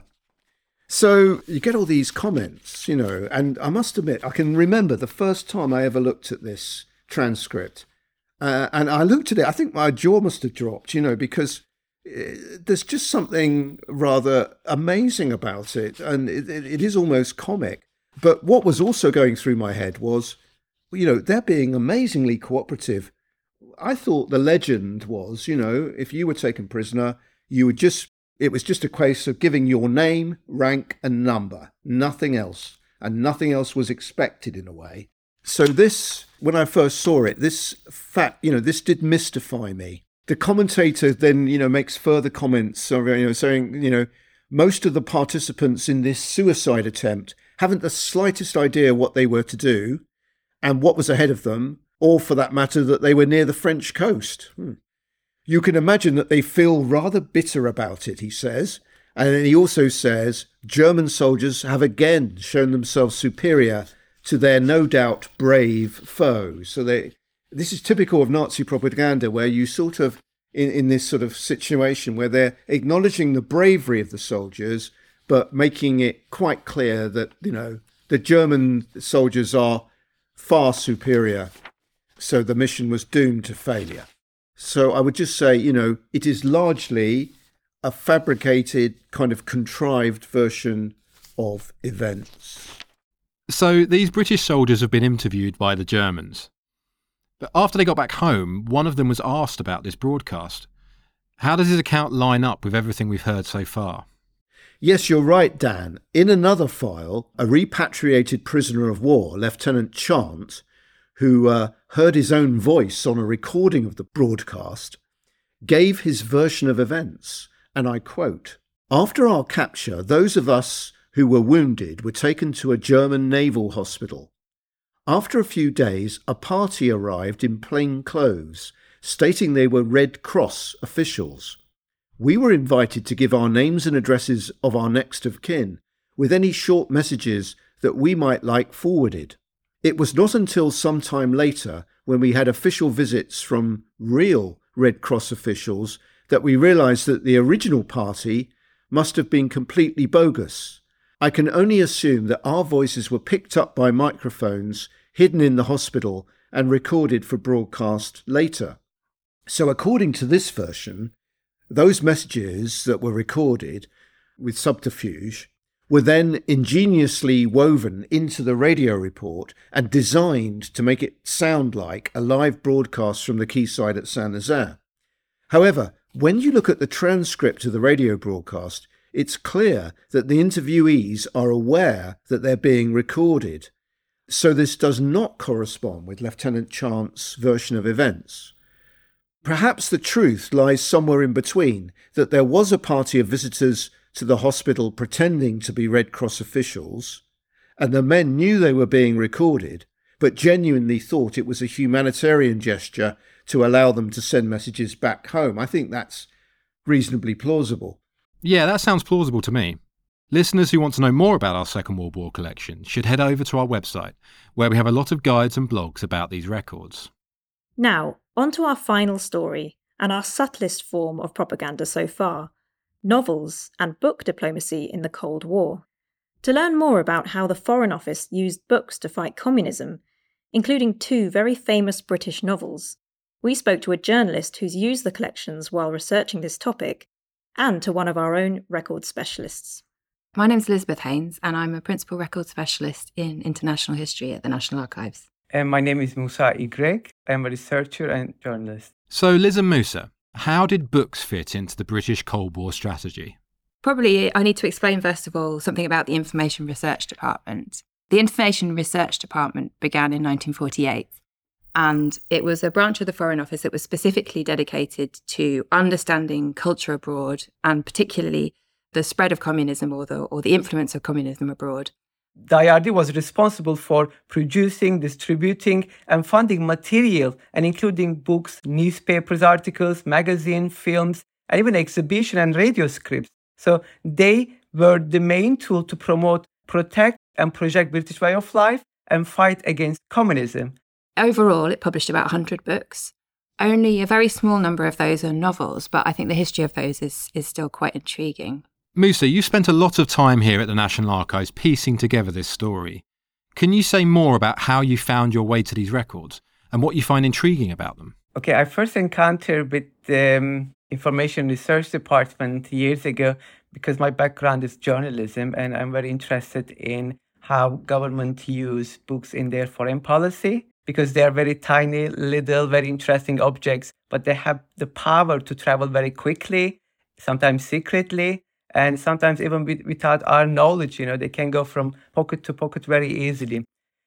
So you get all these comments, you know, and I must admit, I can remember the first time I ever looked at this transcript. Uh, and I looked at it, I think my jaw must have dropped, you know, because there's just something rather amazing about it. And it, it is almost comic. But what was also going through my head was, you know, they're being amazingly cooperative. I thought the legend was, you know, if you were taken prisoner, you would just, it was just a case of giving your name, rank and number, nothing else. And nothing else was expected in a way. So this, when I first saw it, this fact, you know, this did mystify me. The commentator then, you know, makes further comments, you know, saying, you know, most of the participants in this suicide attempt haven't the slightest idea what they were to do and what was ahead of them, or for that matter, that they were near the French coast. Hmm. You can imagine that they feel rather bitter about it, he says. And then he also says, German soldiers have again shown themselves superior to their no doubt brave foes. So they, this is typical of Nazi propaganda, where you sort of, in, in this sort of situation where they're acknowledging the bravery of the soldiers, but making it quite clear that, you know, the German soldiers are far superior. So the mission was doomed to failure. So I would just say, you know, it is largely a fabricated, kind of contrived version of events. So these British soldiers have been interviewed by the Germans. But after they got back home, one of them was asked about this broadcast. How does his account line up with everything we've heard so far? Yes, you're right, Dan. In another file, a repatriated prisoner of war, Lieutenant Chant, who uh, heard his own voice on a recording of the broadcast, gave his version of events, and I quote, "After our capture, those of us who were wounded were taken to a German naval hospital. After a few days, a party arrived in plain clothes, stating they were Red Cross officials. We were invited to give our names and addresses of our next of kin, with any short messages that we might like forwarded. It was not until some time later, when we had official visits from real Red Cross officials, that we realised that the original party must have been completely bogus. I can only assume that our voices were picked up by microphones hidden in the hospital and recorded for broadcast later." So according to this version, those messages that were recorded with subterfuge were then ingeniously woven into the radio report and designed to make it sound like a live broadcast from the quayside at Saint-Nazaire. However, when you look at the transcript of the radio broadcast, it's clear that the interviewees are aware that they're being recorded. So this does not correspond with Lieutenant Chant's version of events. Perhaps the truth lies somewhere in between, that there was a party of visitors to the hospital pretending to be Red Cross officials, and the men knew they were being recorded, but genuinely thought it was a humanitarian gesture to allow them to send messages back home. I think that's reasonably plausible. Yeah, that sounds plausible to me. Listeners who want to know more about our Second World War collection should head over to our website, where we have a lot of guides and blogs about these records. Now, on to our final story, and our subtlest form of propaganda so far: novels and book diplomacy in the Cold War. To learn more about how the Foreign Office used books to fight communism, including two very famous British novels, we spoke to a journalist who's used the collections while researching this topic, and to one of our own record specialists. My name's Elizabeth Haynes, and I'm a principal record specialist in international history at the National Archives. And my name is Musa Igrek. I'm a researcher and journalist. So, Liz and Musa, how did books fit into the British Cold War strategy? Probably I need to explain, first of all, something about the Information Research Department. The Information Research Department began in nineteen forty-eight, and it was a branch of the Foreign Office that was specifically dedicated to understanding culture abroad, and particularly the spread of communism or the, or the influence of communism abroad. The I R D was responsible for producing, distributing, and funding material, and including books, newspapers, articles, magazines, films, and even exhibition and radio scripts. So they were the main tool to promote, protect, and project British way of life and fight against communism. Overall, it published about one hundred books. Only a very small number of those are novels, but I think the history of those is, is still quite intriguing. Musa, you spent a lot of time here at the National Archives piecing together this story. Can you say more about how you found your way to these records and what you find intriguing about them? Okay, I first encountered with the um, Information Research Department years ago because my background is journalism, and I'm very interested in how government use books in their foreign policy, because they are very tiny, little, very interesting objects, but they have the power to travel very quickly, sometimes secretly, and sometimes even with, without our knowledge. You know, they can go from pocket to pocket very easily.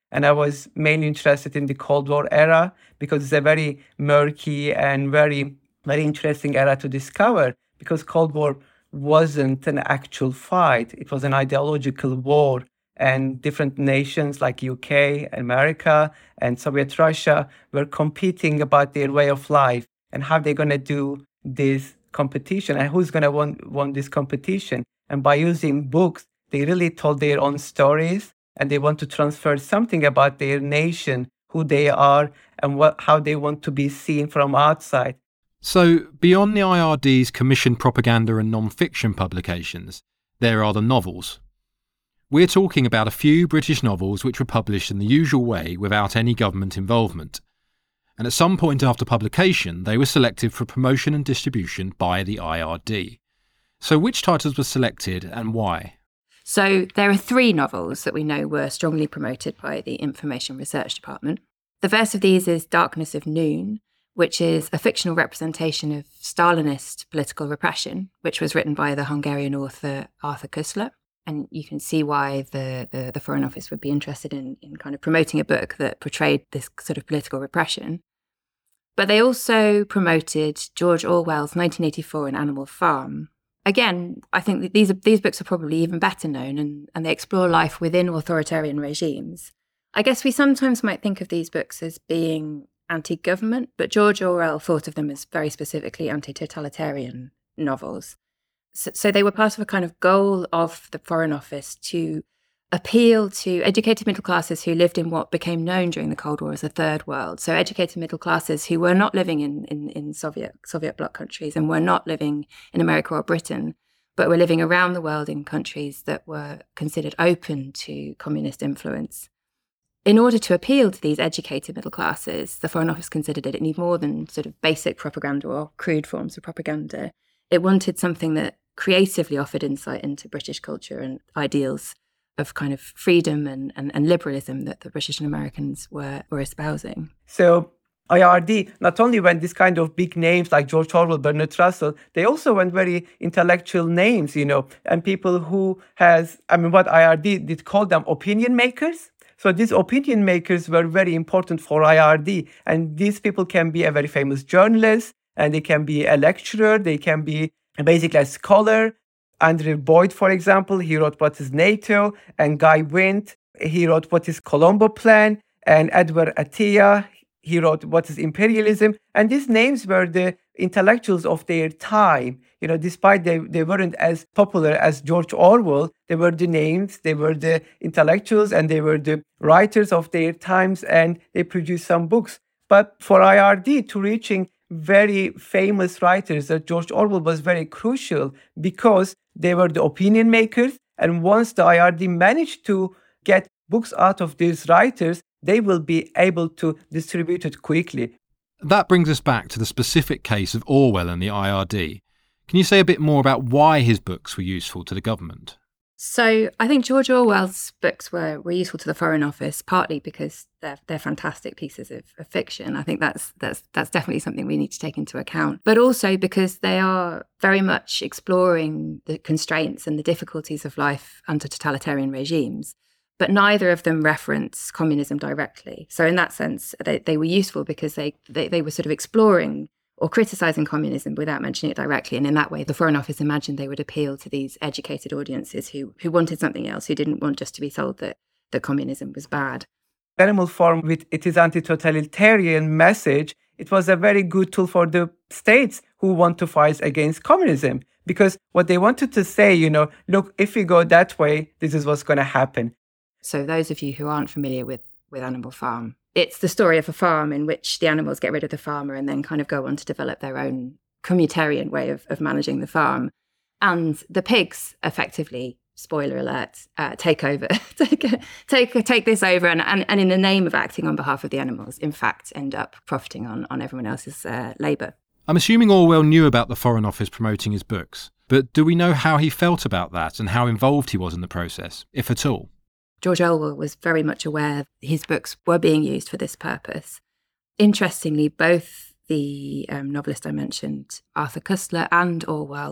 And I was mainly interested in the Cold War era because it's a very murky and very, very interesting era to discover, because Cold War wasn't an actual fight. It was an ideological war. And different nations like U K, America, and Soviet Russia were competing about their way of life and how they're going to do this competition and who's going to win, win this competition. And by using books, they really told their own stories, and they want to transfer something about their nation, who they are, and what, how they want to be seen from outside. So, beyond the I R D's commissioned propaganda and non-fiction publications, there are the novels. We're talking about a few British novels which were published in the usual way without any government involvement. And at some point after publication, they were selected for promotion and distribution by the I R D. So which titles were selected and why? So there are three novels that we know were strongly promoted by the Information Research Department. The first of these is Darkness of Noon, which is a fictional representation of Stalinist political repression, which was written by the Hungarian author Arthur Koestler. And you can see why the, the, the Foreign Office would be interested in, in kind of promoting a book that portrayed this sort of political repression. But they also promoted George Orwell's nineteen eighty-four and Animal Farm. Again, I think that these, are, these books are probably even better known, and, and they explore life within authoritarian regimes. I guess we sometimes might think of these books as being anti-government, but George Orwell thought of them as very specifically anti-totalitarian novels. So, so they were part of a kind of goal of the Foreign Office to appeal to educated middle classes who lived in what became known during the Cold War as the Third World. So educated middle classes who were not living in, in, in Soviet Soviet bloc countries and were not living in America or Britain, but were living around the world in countries that were considered open to communist influence. In order to appeal to these educated middle classes, the Foreign Office considered it, it needed more than sort of basic propaganda or crude forms of propaganda. It wanted something that creatively offered insight into British culture and ideals of kind of freedom and, and, and liberalism that the British and Americans were, were espousing. So I R D not only went this kind of big names like George Orwell, Bernard Russell, they also went very intellectual names, you know, and people who has, I mean, what I R D did call them opinion makers. So these opinion makers were very important for I R D. And these people can be a very famous journalist, and they can be a lecturer, they can be basically a scholar. Andrew Boyd, for example, he wrote What is NATO, and Guy Wint, he wrote What is Colombo Plan, and Edward Atiyah, he wrote What is Imperialism. And these names were the intellectuals of their time. You know, despite they, they weren't as popular as George Orwell, they were the names, they were the intellectuals, and they were the writers of their times, and they produced some books. But for I R D to reaching very famous writers, that George Orwell was very crucial because they were the opinion makers. And once the I R D managed to get books out of these writers, they will be able to distribute it quickly. That brings us back to the specific case of Orwell and the I R D. Can you say a bit more about why his books were useful to the government? So I think George Orwell's books were, were useful to the Foreign Office, partly because they're they're fantastic pieces of, of fiction. I think that's that's that's definitely something we need to take into account. But also because they are very much exploring the constraints and the difficulties of life under totalitarian regimes. But neither of them reference communism directly. So in that sense, they, they were useful because they, they they were sort of exploring or criticising communism without mentioning it directly. And in that way, the Foreign Office imagined they would appeal to these educated audiences who who wanted something else, who didn't want just to be told that, that communism was bad. Animal Farm, with its anti-totalitarian message, it was a very good tool for the states who want to fight against communism. Because what they wanted to say, you know, look, if we go that way, this is what's going to happen. So those of you who aren't familiar with, with Animal Farm, it's the story of a farm in which the animals get rid of the farmer and then kind of go on to develop their own communitarian way of, of managing the farm. And the pigs effectively, spoiler alert, uh, take over, take, take take this over and, and, and in the name of acting on behalf of the animals, in fact, end up profiting on, on everyone else's uh, labour. I'm assuming Orwell knew about the Foreign Office promoting his books, but do we know how he felt about that and how involved he was in the process, if at all? George Orwell was very much aware his books were being used for this purpose. Interestingly, both the um, novelist I mentioned, Arthur Koestler, and Orwell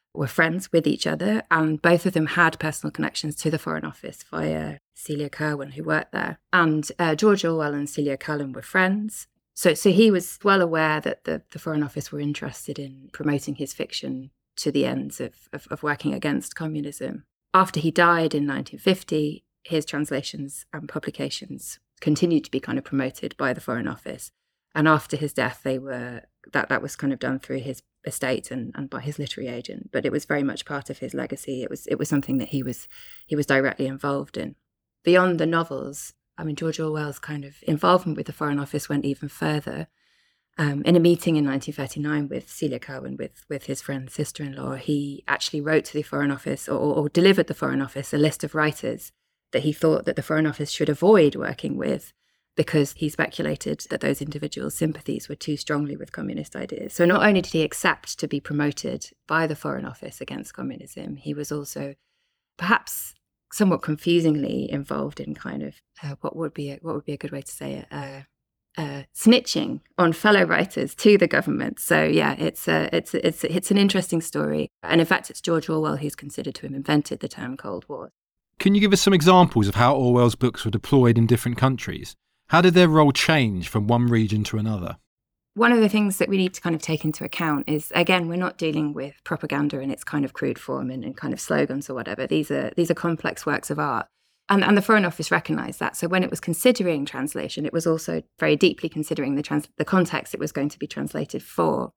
were friends with each other, and both of them had personal connections to the Foreign Office via Celia Kirwan, who worked there. And uh, George Orwell and Celia Kirwan were friends. So so he was well aware that the, the Foreign Office were interested in promoting his fiction to the ends of, of, of working against communism. After he died in nineteen fifty, his translations and publications continued to be kind of promoted by the Foreign Office. And after his death, they were that, that was kind of done through his estate and, and by his literary agent. But it was very much part of his legacy. It was it was something that he was he was directly involved in. Beyond the novels, I mean, George Orwell's kind of involvement with the Foreign Office went even further. Um, in a meeting in nineteen thirty-nine with Celia Kirwan, with, with his friend's sister-in-law, he actually wrote to the Foreign Office or, or delivered the Foreign Office a list of writers that he thought that the Foreign Office should avoid working with because he speculated that those individuals' sympathies were too strongly with communist ideas. So not only did he accept to be promoted by the Foreign Office against communism, he was also perhaps somewhat confusingly involved in kind of uh, what would be a, what would be a good way to say it, uh, uh, snitching on fellow writers to the government. So yeah, it's a, it's a, it's a, it's an interesting story, and in fact, it's George Orwell who's considered to have invented the term Cold War. Can you give us some examples of how Orwell's books were deployed in different countries? How did their role change from one region to another? One of the things that we need to kind of take into account is, again, we're not dealing with propaganda in its kind of crude form and, and kind of slogans or whatever. These are these are complex works of art. And, and the Foreign Office recognised that. So when it was considering translation, it was also very deeply considering the trans- the context it was going to be translated for.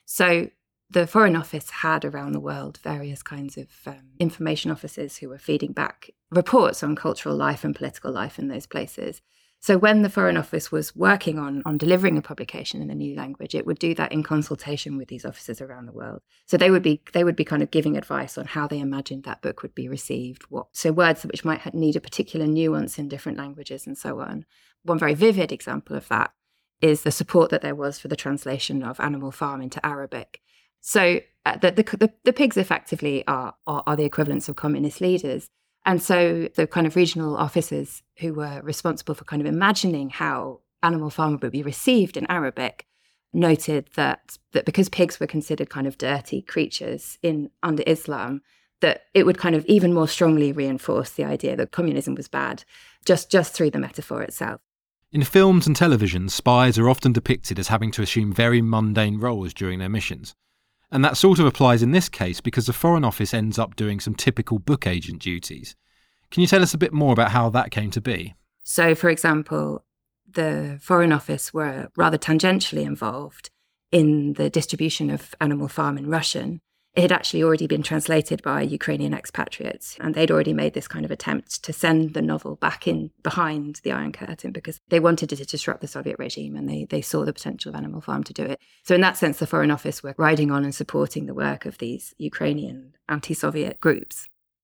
So the Foreign Office had around the world various kinds of um, information officers who were feeding back reports on cultural life and political life in those places. So when the Foreign Office was working on, on delivering a publication in a new language, it would do that in consultation with these officers around the world. So they would be they would be kind of giving advice on how they imagined that book would be received, what so words which might need a particular nuance in different languages and so on. One very vivid example of that is the support that there was for the translation of Animal Farm into Arabic. So uh, the, the, the the pigs effectively are, are are the equivalents of communist leaders. And so the kind of regional officers who were responsible for kind of imagining how Animal Farm would be received in Arabic noted that that because pigs were considered kind of dirty creatures in under Islam, that it would kind of even more strongly reinforce the idea that communism was bad, just, just through the metaphor itself. In films and television, spies are often depicted as having to assume very mundane roles during their missions. And that sort of applies in this case because the Foreign Office ends up doing some typical book agent duties. Can you tell us a bit more about how that came to be? So, for example, the Foreign Office were rather tangentially involved in the distribution of Animal Farm in Russian. It had actually already been translated by Ukrainian expatriates, and they'd already made this kind of attempt to send the novel back in behind the Iron Curtain because they wanted to disrupt the Soviet regime, and they, they saw the potential of Animal Farm to do it. So in that sense, the Foreign Office were riding on and supporting the work of these Ukrainian anti-Soviet groups.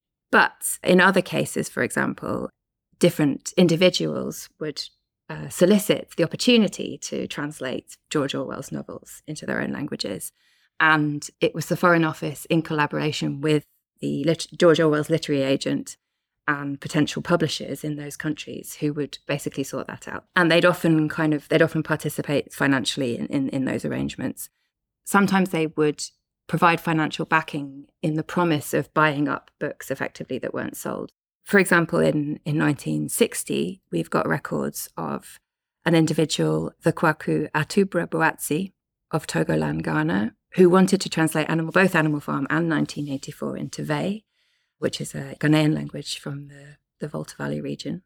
But in other cases, for example, different individuals would uh, solicit the opportunity to translate George Orwell's novels into their own languages. And it was the Foreign Office, in collaboration with the lit- George Orwell's literary agent and potential publishers in those countries, who would basically sort that out. And they'd often kind of they'd often participate financially in, in, in those arrangements. Sometimes they would provide financial backing in the promise of buying up books effectively that weren't sold. For example, in, in nineteen sixty, we've got records of an individual, the Kwaku Atubra Boatsi of Togoland, Ghana, who wanted to translate animal, both Animal Farm and nineteen eighty-four into Ve, which is a Ghanaian language from the, the Volta Valley region.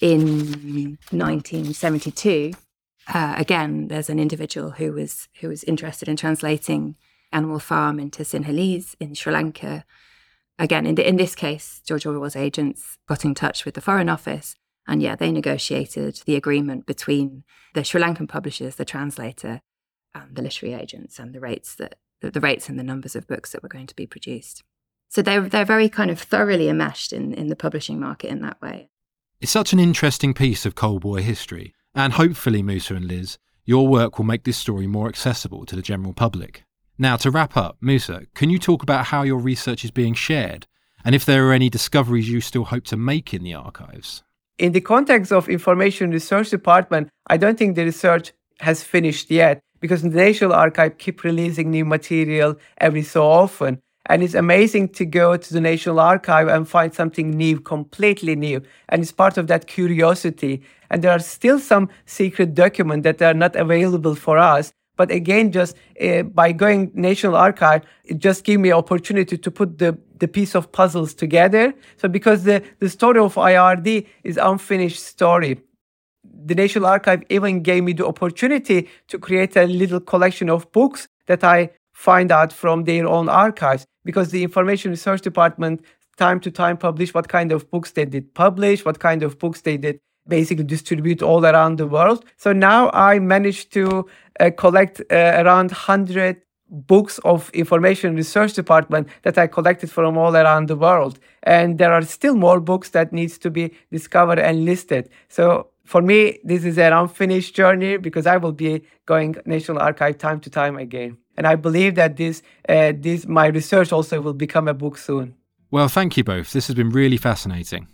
In nineteen seventy-two, uh, again, there's an individual who was who was interested in translating Animal Farm into Sinhalese in Sri Lanka. Again, in, the, in this case, George Orwell's agents got in touch with the Foreign Office, and yeah, they negotiated the agreement between the Sri Lankan publishers, the translator, and the literary agents, and the rates that the, the rates and the numbers of books that were going to be produced. So they're they're very kind of thoroughly enmeshed in, in the publishing market in that way. It's such an interesting piece of Cold War history, and hopefully, Musa and Liz, your work will make this story more accessible to the general public. Now, to wrap up, Musa, can you talk about how your research is being shared, and if there are any discoveries you still hope to make in the archives? In the context of Information Research Department, I don't think the research has finished yet, because the National Archive keep releasing new material every so often. And it's amazing to go to the National Archive and find something new, completely new. And it's part of that curiosity. And there are still some secret documents that are not available for us. But again, just uh, by going National Archive, it just gave me opportunity to put the, the piece of puzzles together. So because the, the story of I R D is unfinished story, the National Archive even gave me the opportunity to create a little collection of books that I find out from their own archives, because the Information Research Department time to time publish what kind of books they did publish, what kind of books they did basically distribute all around the world. So now I managed to uh, collect uh, around one hundred books of Information Research Department that I collected from all around the world. And there are still more books that needs to be discovered and listed. So for me, this is an unfinished journey because I will be going National Archive time to time again. And I believe that this, uh, this my research also will become a book soon. Well, thank you both. This has been really fascinating.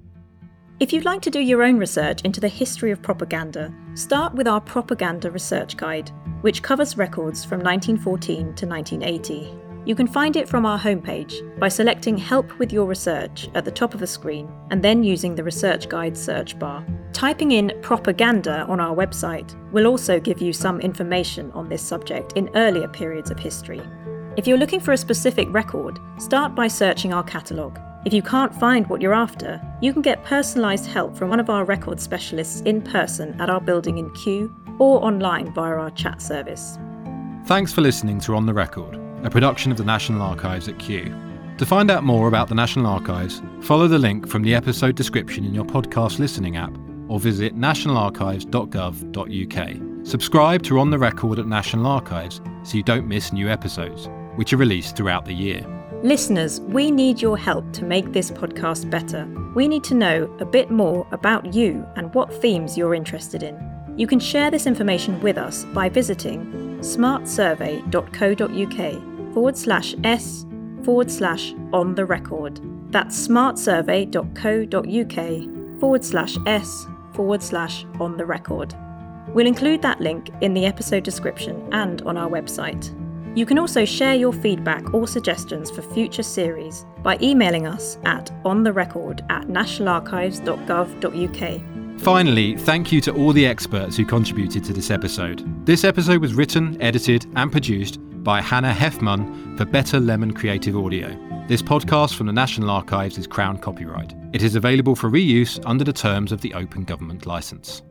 If you'd like to do your own research into the history of propaganda, start with our Propaganda Research Guide, which covers records from nineteen fourteen to nineteen eighty. You can find it from our homepage by selecting Help with Your Research at the top of the screen and then using the Research Guide search bar. Typing in propaganda on our website will also give you some information on this subject in earlier periods of history. If you're looking for a specific record, start by searching our catalogue. If you can't find what you're after, you can get personalised help from one of our record specialists in person at our building in Kew or online via our chat service. Thanks for listening to On the Record, a production of the National Archives at Kew. To find out more about the National Archives, follow the link from the episode description in your podcast listening app or visit national archives dot gov dot u k. Subscribe to On the Record at National Archives so you don't miss new episodes, which are released throughout the year. Listeners, we need your help to make this podcast better. We need to know a bit more about you and what themes you're interested in. You can share this information with us by visiting smartsurvey dot co dot u k forward slash s forward slash on the record. That's smartsurvey dot co dot u k forward slash s forward slash on the record. We'll include that link in the episode description and on our website. You can also share your feedback or suggestions for future series by emailing us at ontherecord at national archives dot gov dot u k. Finally, thank you to all the experts who contributed to this episode. This episode was written, edited and produced by Hannah Heffman for Better Lemon Creative Audio. This podcast from the National Archives is Crown copyright. It is available for reuse under the terms of the Open Government Licence.